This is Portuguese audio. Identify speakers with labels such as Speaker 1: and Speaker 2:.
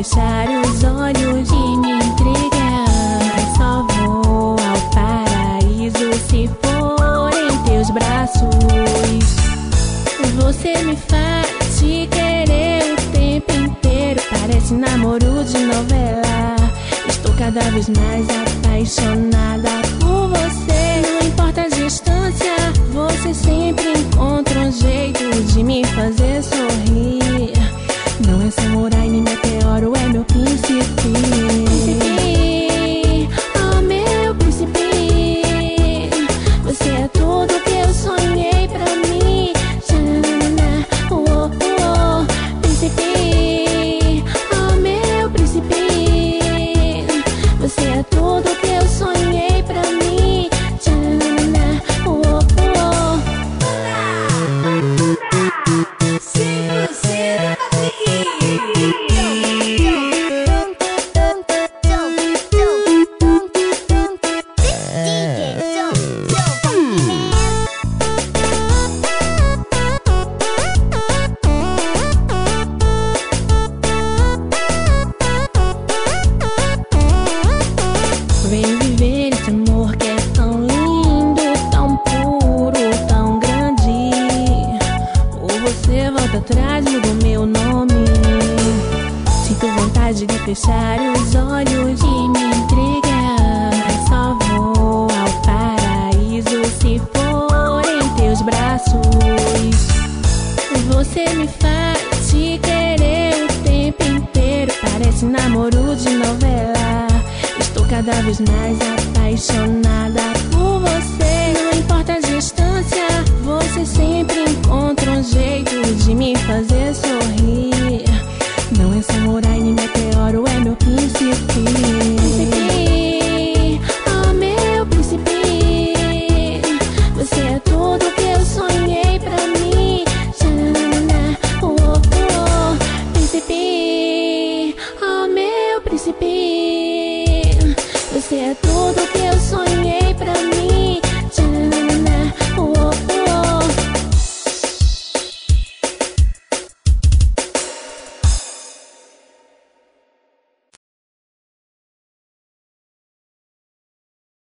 Speaker 1: fechar os olhos e me entregar. Só vou ao paraíso se for em teus braços. Você me faz te querer o tempo inteiro, parece namoro de novela. Estou cada vez mais apaixonada por você. Não importa a distância, você sempre encontra um jeito de me fazer sorrir. Não é samurai nem meteoro, é meu príncipe. Príncipe, oh meu príncipe, você é tudo que eu sonhei pra mim. Tchananana, oh, oh, oh. Príncipe, oh meu príncipe, você é tudo que eu sonhei pra mim. Tchananana, oh, oh, oh. Vem viver esse amor que é tão lindo, tão puro, tão grande. Ou você volta atrás, muda o meu nome. Sinto vontade de fechar os olhos e me entregar. Só vou ao paraíso se for em teus braços. Você me faz te querer o tempo inteiro, parece namoro de novela. Estou cada vez mais apaixonada por você. Não importa a distância, você sempre encontra um jeito de me fazer sorrir. Não é samurai nem meteoro, é meu príncipe. Príncipe, oh meu príncipe, você é tudo que eu sonhei pra mim. Tchananana, oh, oh, oh. Príncipe, oh meu príncipe, você é tudo que